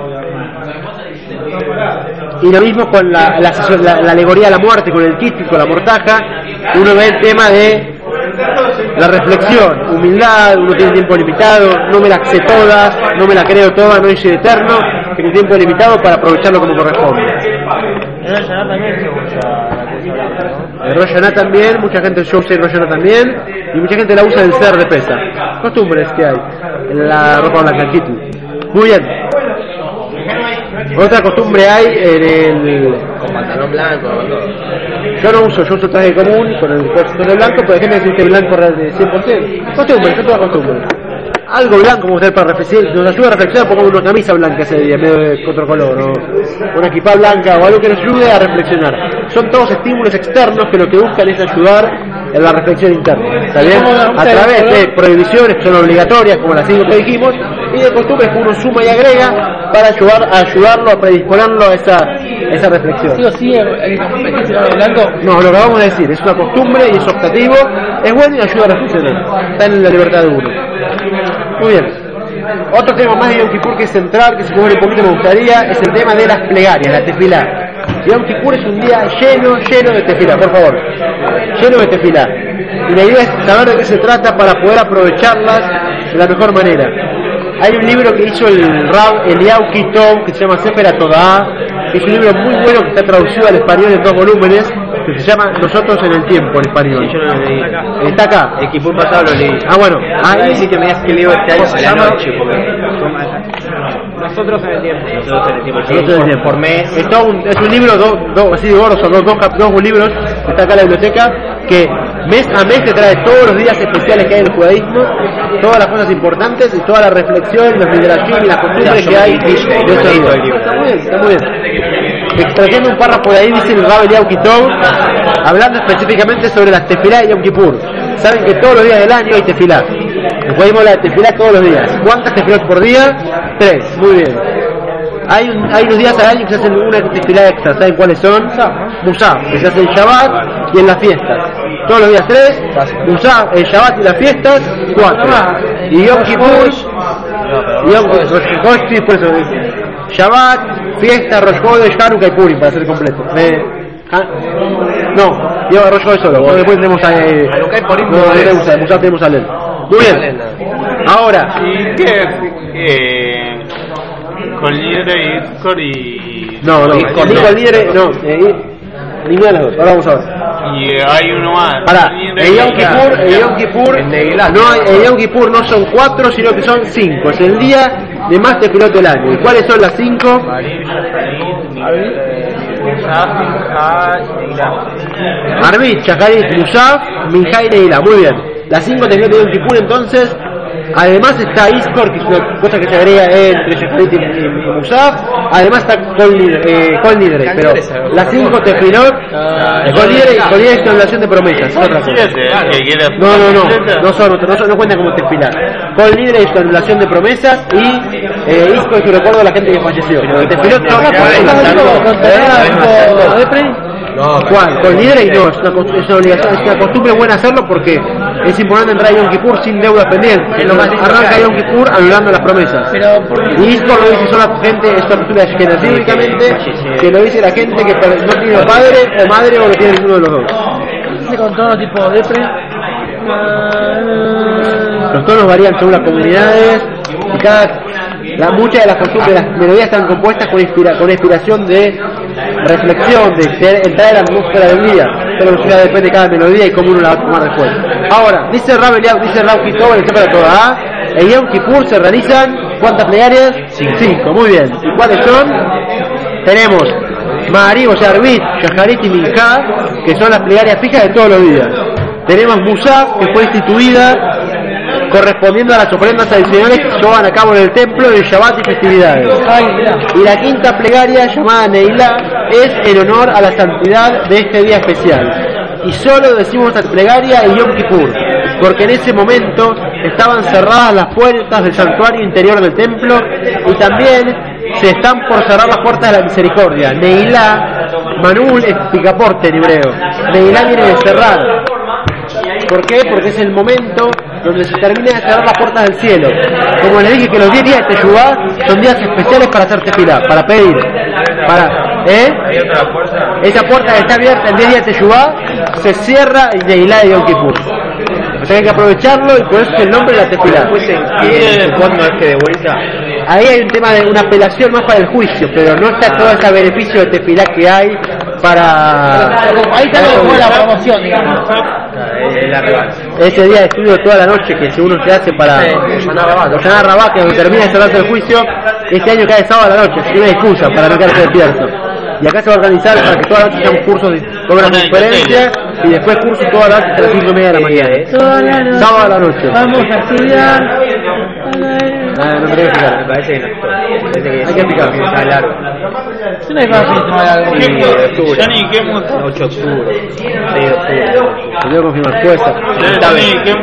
[SPEAKER 1] Y lo mismo con la alegoría de la muerte, con el kit, con la mortaja. Uno ve el tema de la reflexión, humildad, uno tiene tiempo limitado, no me las sé todas, no me las creo todas, no hice eterno, tengo tiempo limitado para aprovecharlo como corresponde. El Rosh Hashanah también, mucha gente, yo usé el Rosh Hashanah también, y mucha gente la usa en el Seder de Pesa. Costumbres que hay en la ropa blanca, el kit. Muy bien. Otra costumbre hay en el...
[SPEAKER 2] Con pantalón blanco,
[SPEAKER 1] Yo no uso, yo uso traje común con el costumbre blanco, pero hay gente que dice blanco de 100%. Costumbre, es toda costumbre. Algo blanco como usted para reflexionar, nos ayuda a reflexionar, pongamos una camisa blanca ese día, medio de otro color, ¿no? Una equipa blanca o algo que nos ayude a reflexionar. Son todos estímulos externos que lo que buscan es ayudar en la reflexión interna, ¿está bien? A través de prohibiciones que son obligatorias, como las 5 que dijimos, y de costumbres que uno suma y agrega para ayudarlo a predisponerlo a esa reflexión.
[SPEAKER 4] ¿Sí o sí el blanco?
[SPEAKER 1] No, lo que vamos a decir es una costumbre y es optativo, es bueno y ayuda a reflexionar. Está en la libertad de uno. Muy bien. Otro tema más de Yom Kippur que es central, que si puede un poquito me gustaría, es el tema de las plegarias, la tefilá. Yom Kippur es un día lleno de tefilá, por favor. Lleno de tefilá. Y la idea es saber de qué se trata para poder aprovecharlas de la mejor manera. Hay un libro que hizo el Rab Eliyahu Kitov que se llama Sefer HaTodah, que es un libro muy bueno que está traducido al español en 2 volúmenes, que se llama Nosotros en el Tiempo en español.
[SPEAKER 2] Yo no lo leí.
[SPEAKER 1] Está acá.
[SPEAKER 2] El Kippur pasado lo leí.
[SPEAKER 1] Ah, bueno.
[SPEAKER 2] Ahí sí que me digas que leo este año a la noche, porque...
[SPEAKER 4] Nosotros en el tiempo.
[SPEAKER 2] Nosotros en el tiempo.
[SPEAKER 1] Nosotros en el Tiempo.
[SPEAKER 2] Por mes.
[SPEAKER 1] Es un libro, así de gordo, son dos libros, que está acá en la biblioteca, que mes a mes te trae todos los días especiales que hay en el judaísmo, todas las cosas importantes y toda la reflexión, los midrashim y las costumbres que hay de ese libro. Está muy bien. Extrayendo un párrafo de ahí dice el Rab Eliyahu Kitov, hablando específicamente sobre las tefilá de Yom Kippur. Saben que todos los días del año hay tefilá. El judaísmo la tefilá todos los días. ¿Cuántas tefilot por día? 3. Muy bien. Hay unos días al año que se hacen una tefilá extra. ¿Saben cuáles son? Musaf, que se hace en Shabbat y en las fiestas. Todos los días 3. Musaf, el Shabbat y las fiestas 4. Y Yom Kippur, por eso Shabbat, fiesta, Rosh Chodesh, Hanukkah y Purim, para ser completo. No, lleva Rosh Chodesh solo. Después tenemos
[SPEAKER 2] Hanukkah y Purim.
[SPEAKER 1] No tenemos a Lel. Muy bien. Ahora.
[SPEAKER 3] ¿Y qué es? Con líder y Iskor y...
[SPEAKER 1] No, ni con líder, no. Ninguna de las dos. Ahora vamos a ver.
[SPEAKER 3] Y hay uno más.
[SPEAKER 1] Pará, el Yom Kippur no son 4, sino que son 5. Es el día de más tefilot del año. ¿Y cuáles son las 5? Arbit, Shacharit, Musaf, Minjá y Neilá. Muy bien. Las 5 tefilot de Yom Kippur entonces. Además está Iskor, que es una cosa que se agrega entre Shacharit y Musaf. Además está Kol Nidrei, pero las 5 tefilot, Kol Nidrei es una relación de promesas, es otra cosa. No cuenta como tefilot. Kol Nidrei es una relación de promesas y Iskor es un recuerdo de la gente que falleció. Pero el tefilot no. ¿Cuál? Con líderes no, es una obligación, es una costumbre buena hacerlo porque es importante entrar a Yom Kippur sin deudas pendientes. Arranca Yom Kippur anulando las promesas. Y esto lo dice solo la gente, esta costumbre ashkenazí únicamente, que lo dice la gente que no tiene padre o madre o no tiene ninguno de los dos.
[SPEAKER 4] Con tono tipo depre.
[SPEAKER 1] Los tonos varían según las comunidades y muchas de las costumbres, las melodías están compuestas con inspiración de reflexión, de entrar en la atmósfera del día. Pero la música depende de cada melodía y cómo uno la va a tomar después. Ahora, dice Rab Kitov en el Sefer HaTodah, en Yom Kippur se realizan ¿cuántas plegarias? 5, muy bien. ¿Y cuáles son? tenemos Ma'ariv, o sea, Arbit, Shaharit y Minká, que son las plegarias fijas de todos los días. Tenemos Musaf, que fue instituida correspondiendo a las ofrendas adicionales que se llevan a cabo en el templo en Shabbat y festividades. Y la quinta plegaria, llamada Neilá, es en honor a la santidad de este día especial. Y solo decimos esta plegaria en Yom Kippur, porque en ese momento estaban cerradas las puertas del santuario interior del templo y también se están por cerrar las puertas de la misericordia. Neilá, Manul es picaporte en hebreo. Neilá viene de cerrar. ¿Por qué? Porque es el momento donde se termina de cerrar las puertas del cielo. Como les dije que los 10 días de Teshuvá son días especiales para hacer tefilá, para pedir, para...
[SPEAKER 2] ¿Hay otra puerta?
[SPEAKER 1] Esa puerta que está abierta el 10 días de Teshuvá se cierra en Neilá de Yom Kippur. O sea que hay que aprovecharlo y por eso es el nombre de la tefilá.
[SPEAKER 2] ¿Cuándo es que de vuelta?
[SPEAKER 1] Ahí hay un tema de una apelación más para el juicio, pero no está todo ese beneficio de tefilá que hay para...
[SPEAKER 4] Ahí está como la promoción, digamos.
[SPEAKER 1] Ese día de estudio toda la noche que uno se hace para Shana Rabá, que cuando termina de cerrarse el juicio, este año cae sábado a la noche, así que no hay excusa para no quedarse despierto. Y acá se va a organizar para que toda la noche sean cursos sobre las conferencias y después cursos toda la noche hasta las 5:30 de la mañana. Sábado a la noche.
[SPEAKER 4] Vamos a estudiar.
[SPEAKER 1] No me explicar.
[SPEAKER 2] Me parece que no.
[SPEAKER 1] Hay que explicar.
[SPEAKER 2] Está largo.
[SPEAKER 4] No hay más algo.
[SPEAKER 3] ¿Qué octubre? Johnny, ¿qué
[SPEAKER 2] 8 de octubre. 6 de octubre.
[SPEAKER 1] Te debo confirmar. Puede ser.
[SPEAKER 3] Johnny, ¿qué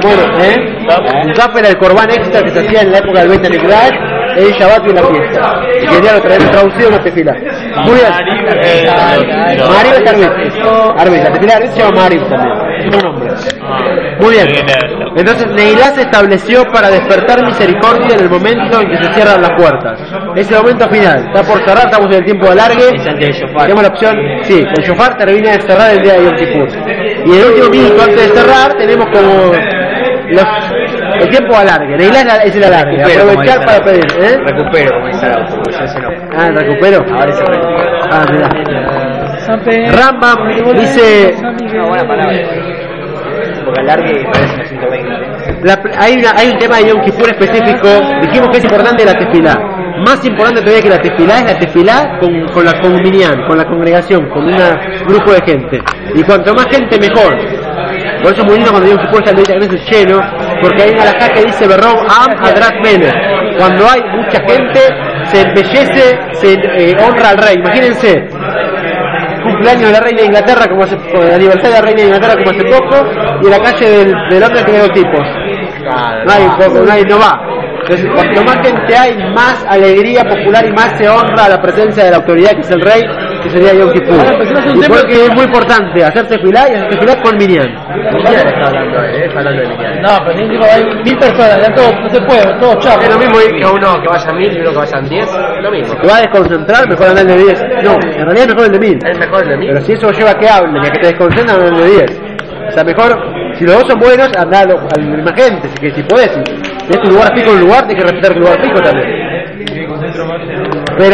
[SPEAKER 1] El Musaf era el corbán extra que se hacía en la época del Beit HaMikdash, el Shabbat y la fiesta. Y quería lo traer traducido en la tefilá. Muy bien. Ma'ariv es Arbit. La tefilá Arbit se llama Ma'ariv también. Es un nombre. Muy bien. Entonces Neilá se estableció para despertar misericordia en el momento en que se cierran las puertas. Ese momento final. Está por cerrar, estamos en el tiempo de alargue. Tenemos la opción, sí, el shofar termina de cerrar el día de Yom Kippur. Y en el último minuto antes de cerrar tenemos como el tiempo de alargue. Neilá es el alargue. Aprovechar para pedir.
[SPEAKER 2] Recupero, como dice el auto, porque ya se no.
[SPEAKER 1] Ah, recupero.
[SPEAKER 2] Ahora se recupera.
[SPEAKER 1] Mira. Rambam dice...
[SPEAKER 2] Una buena palabra. Porque alargue parece 120.
[SPEAKER 1] Hay un tema de Yom Kippur específico. Dijimos que es importante la tefilá. Más importante todavía que la tefilá es la tefilá con la comunidad, con la congregación, con un grupo de gente. Y cuanto más gente mejor. Por eso es muy lindo cuando Yom Kippur está el Beit HaKnesset lleno, porque hay una halajá que dice Berrov Am Adrat Melech. Cuando hay mucha gente se embellece, se honra al rey. Imagínense cumpleaños de la reina de Inglaterra, como hace, el aniversario de la reina de Inglaterra como hace poco, y en la calle de Londres tiene 2 tipos. No va. Entonces, cuanto más gente hay, más alegría popular y más se honra a la presencia de la autoridad que es el rey, que sería Yom Kippur. Y porque es muy importante hacer tefilá y hacer tefilá con Minyan.
[SPEAKER 2] Está hablando de Minyan.
[SPEAKER 4] No, pero hay 1000 personas, ya todo, no se puede, todo chavo.
[SPEAKER 2] Es lo mismo que uno que vayan 1000 y uno que vayan 10, es lo mismo.
[SPEAKER 1] Te va a desconcentrar, mejor andar el de 10. No, en realidad es mejor el de 1000.
[SPEAKER 2] Es mejor el de 1000.
[SPEAKER 1] Pero si eso lleva a que hablen y a que te desconcentran, andar el de 10. O sea, mejor, si los dos son buenos, andá a la misma gente, si podés. Si es tu lugar fijo en un lugar, tienes que respetar tu lugar fijo también. Pero,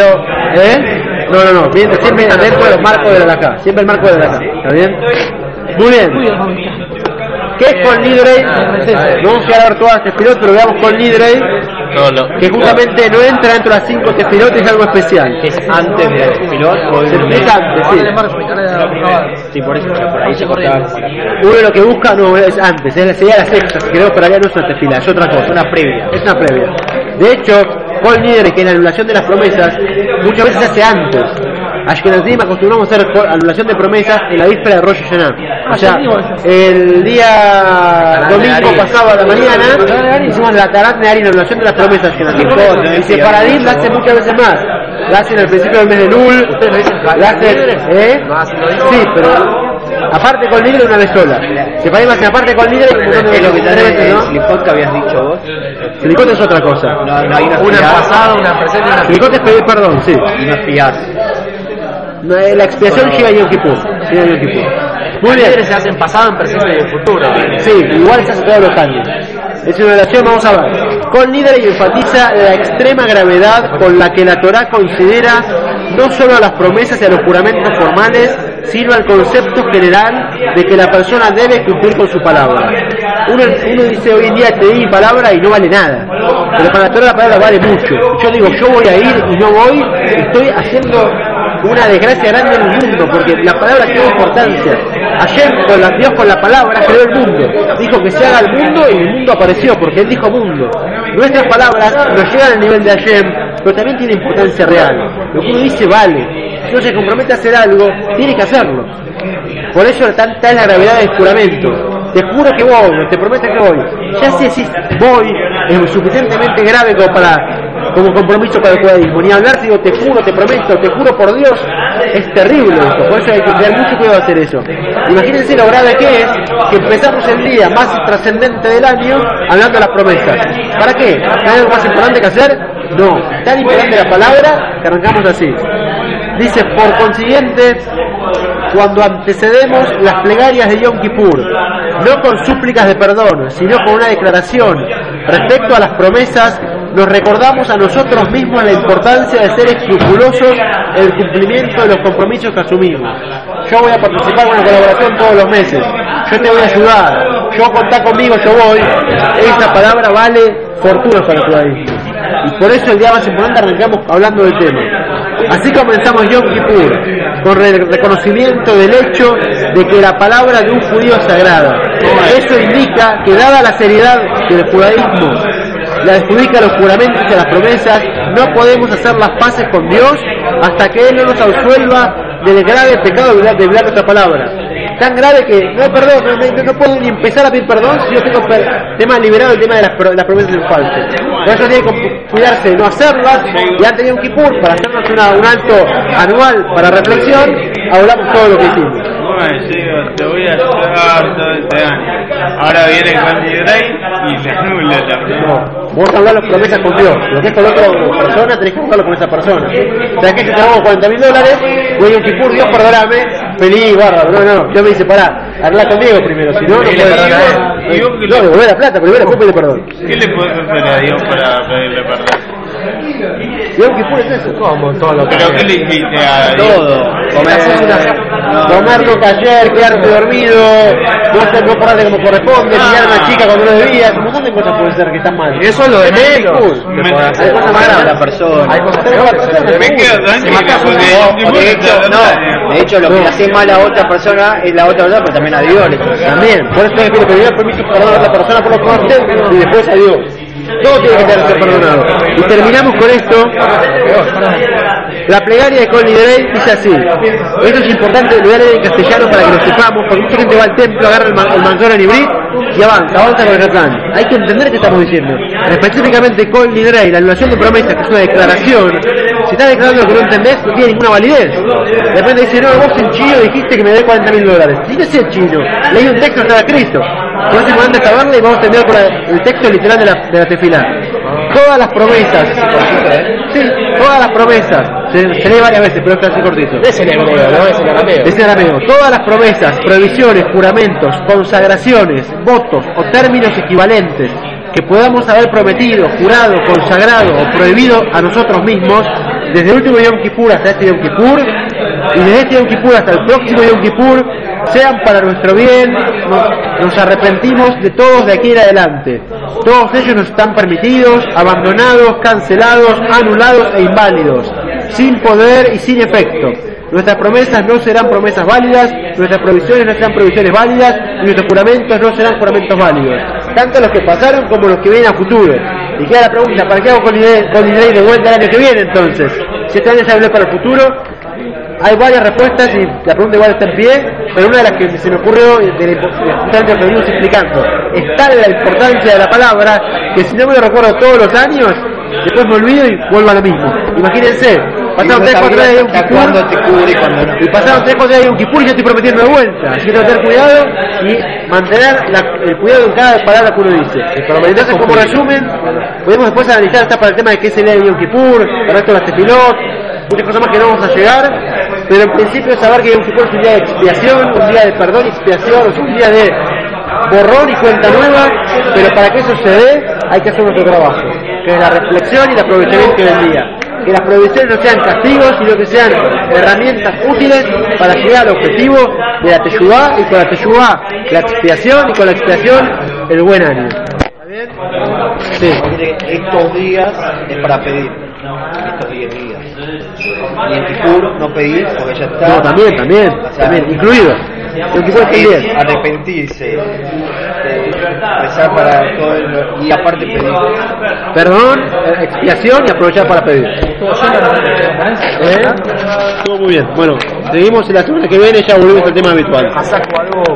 [SPEAKER 1] no, siempre dentro de los marcos de la halajá, siempre el marco de la halajá, ¿está bien? Muy bien. ¿Qué es Kol Nidrei? No vamos a llegar a ver todas las tefilot, pero veamos Kol Nidrei, que justamente no entra dentro de las 5 tefilot, es algo especial.
[SPEAKER 2] ¿Es antes de la tefilot o
[SPEAKER 1] Es antes, sí.
[SPEAKER 2] Sí, por eso, pero por ahí se cortaba.
[SPEAKER 1] Uno lo que busca no es antes, sería la sexta, si queremos, pero allá no es una tefila, es otra cosa.
[SPEAKER 2] Una previa.
[SPEAKER 1] Es una previa. De hecho, Kol Nidrei, que es la anulación de las promesas, muchas veces se hace antes. Ashkenazim acostumbramos a hacer anulación de promesas en la víspera de Rosh Hashanah. O sea, el día domingo pasado a la mañana hicimos la Tarat Nedarim, la anulación de las promesas Ashkenazim. Y Separadim la hacen muchas veces más. La hacen al principio del mes de Lul. La hacen, sí, pero aparte con Nidre una vez sola. Separadim hacen aparte con Nidre y
[SPEAKER 2] es lo que tenés, ¿no? Silicot que habías dicho vos.
[SPEAKER 1] Silicot es otra cosa.
[SPEAKER 2] No hay
[SPEAKER 1] una pasada, una presente y una... Silicot es pedir perdón, sí.
[SPEAKER 2] Y no espiás.
[SPEAKER 1] La expiación llega a Yom Kippur. Muy bien.
[SPEAKER 2] Se hacen pasado, en presente y en futuro.
[SPEAKER 1] Sí, igual se hace todos los años. Es una oración, vamos a ver. Kol Nidrei enfatiza la extrema gravedad con la que la Torá considera no solo a las promesas y a los juramentos formales, sino al concepto general de que la persona debe cumplir con su palabra. Uno dice hoy en día te di mi palabra y no vale nada. pero para la Torah la palabra vale mucho. Yo digo, yo voy a ir y no voy, estoy haciendo una desgracia grande en el mundo, porque la palabra tiene importancia. Ayer Dios con la palabra creó el mundo, dijo que se haga el mundo y el mundo apareció, porque Él dijo mundo. Nuestras palabras nos llegan al nivel de Hashem, pero también tiene importancia real. Lo que uno dice vale. Si uno se compromete a hacer algo, tiene que hacerlo. Por eso tanta es la gravedad del juramento. Te juro que voy, te prometo que voy. Ya si decís voy, es suficientemente grave como compromiso para el judaísmo. Ni hablar si digo te prometo, te juro por Dios, es terrible esto. Por eso hay que tener mucho cuidado de hacer eso. Imagínense lo grave que es que empezamos el día más trascendente del año hablando de las promesas. ¿Para qué? ¿Hay algo más importante que hacer? No. Tan importante la palabra que arrancamos así. Dice, por consiguiente, cuando antecedemos las plegarias de Yom Kippur, no con súplicas de perdón, sino con una declaración respecto a las promesas, nos recordamos a nosotros mismos la importancia de ser escrupulosos en el cumplimiento de los compromisos que asumimos. Yo voy a participar en una colaboración todos los meses, yo te voy a ayudar, yo contá conmigo, yo voy. Esta palabra vale fortunas para el judaísmo. Y por eso el día más importante arrancamos hablando del tema. Así comenzamos Yom Kippur, con el reconocimiento del hecho de que la palabra de un judío es sagrada. Eso indica que dada la seriedad del judaísmo, la adjudica a los juramentos y a las promesas, no podemos hacer las paces con Dios hasta que Él no nos absuelva del grave pecado de violar nuestra palabra. Tan grave que no hay perdón, no puedo ni empezar a pedir perdón si yo tengo tema liberado el tema de las promesas del falso. Por eso tiene que cuidarse de no hacerlas, y antes de un Kippur, para hacernos un alto anual para reflexión, hablamos todo lo que hicimos.
[SPEAKER 3] Te voy a ayudar todo este año. Ahora viene el Candy y se anula la promesa.
[SPEAKER 1] Vos hablar las promesas con Dios. Lo que es con otra persona, tenés que buscarlo con esa persona. O sea, que si tenemos $40,000, voy a un Kippur, Dios perdóname, feliz, bárbaro. No, Dios me dice, pará, habla conmigo primero, si no, no puedo perdonar. No, devolver la plata, primero después pedirle perdón.
[SPEAKER 3] ¿Qué le puedes hacer a Dios para pedirle perdón?
[SPEAKER 1] Yom Kippur es eso.
[SPEAKER 2] ¿Cómo? Todo lo que...
[SPEAKER 3] ¿Pero qué le hiciste a Dios?
[SPEAKER 2] Todo.
[SPEAKER 1] Comer no cayer, quedarte dormido, no pararte como corresponde, mirar a una chica cuando no debías, un montón de cosas pueden ser que están mal.
[SPEAKER 2] Eso es lo de menos.
[SPEAKER 1] Hay cosas más graves.
[SPEAKER 2] La persona. Hay cosas peores.
[SPEAKER 3] Me quedo tranquilo
[SPEAKER 2] De hecho, lo que le hace mal a otra persona es la otra persona, pero también a Dios.
[SPEAKER 1] También, por eso hay que pedir permiso para a otra persona por lo que va a hacer y después a Dios. Todo tiene que ser perdonado. Y terminamos con esto. La plegaria de Kol Nidrei dice así. Esto es importante, lo voy a leer en castellano para que lo sepamos, porque mucha gente va al templo, agarra el manzor en ibrí y avanza con el Ratlán. Hay que entender qué estamos diciendo. Específicamente Kol Nidrei, la anulación de promesas, que es una declaración. Si estás declarando lo que no entendés, no tiene ninguna validez. De repente dice, no, vos en chino dijiste que me dé $40,000. Si no sé chino, leí un texto que estaba escrito. Por eso es importante saberle y vamos a entender por el texto literal de la tefilá. Todas las promesas, sí, todas las promesas, se lee varias veces, pero es casi cortito.
[SPEAKER 2] Es el hebreo, ¿no? Es el arameo.
[SPEAKER 1] Es el arameo. Todas las promesas, prohibiciones, juramentos, consagraciones, votos o términos equivalentes que podamos haber prometido, jurado, consagrado o prohibido a nosotros mismos, desde el último Yom Kippur hasta este Yom Kippur, y desde este Yom Kippur hasta el próximo Yom Kippur, sean para nuestro bien, nos arrepentimos de todos de aquí en adelante. Todos ellos nos están permitidos, abandonados, cancelados, anulados e inválidos, sin poder y sin efecto. Nuestras promesas no serán promesas válidas, nuestras provisiones no serán provisiones válidas, y nuestros juramentos no serán juramentos válidos, tanto los que pasaron como los que vienen a futuro. Y queda la pregunta, ¿para qué hago con Nidrei de vuelta el año que viene entonces? Si este año ya hablé para el futuro. Hay varias respuestas y la pregunta igual está en pie, pero una de las que se me ocurrió justamente lo que venimos explicando, es tal la importancia de la palabra que si no me lo recuerdo todos los años, después me olvido y vuelvo a lo mismo. Imagínense, pasaron 3-4 días de un Kippur y pasaron 3-4 días de un Kippur y yo estoy prometiendo de vuelta, así que tengo que tener cuidado y mantener el cuidado en cada palabra que uno dice. Entonces, como resumen, podemos después analizar hasta para el tema de qué es el día de Yom Kippur, para esto de las tefilot, muchas cosas más que no vamos a llegar, pero en principio saber que Yom Kippur es un día de expiación, un día de perdón y expiación, es un día de borrón y cuenta nueva, pero para que eso se dé hay que hacer nuestro trabajo, que es la reflexión y el aprovechamiento del día. Que las provisiones no sean castigos, sino que sean herramientas útiles para llegar al objetivo de la teshuvá, y con la teshuvá la expiación, y con la expiación el buen año. ¿Está bien?
[SPEAKER 2] bien,
[SPEAKER 1] Sí.
[SPEAKER 2] estos días es para pedir, estos 10 días. Y en Kippur no pedir porque ya está.
[SPEAKER 1] No, también,
[SPEAKER 2] O sea,
[SPEAKER 1] incluido. Lo que puede
[SPEAKER 2] es
[SPEAKER 1] también.
[SPEAKER 2] arrepentirse, rezar para todo y aparte pedir.
[SPEAKER 1] Perdón, expiación y aprovechar para pedir. Todo muy bien. Bueno, seguimos en la semana que viene, ya volvemos al tema habitual.
[SPEAKER 2] Saco algo.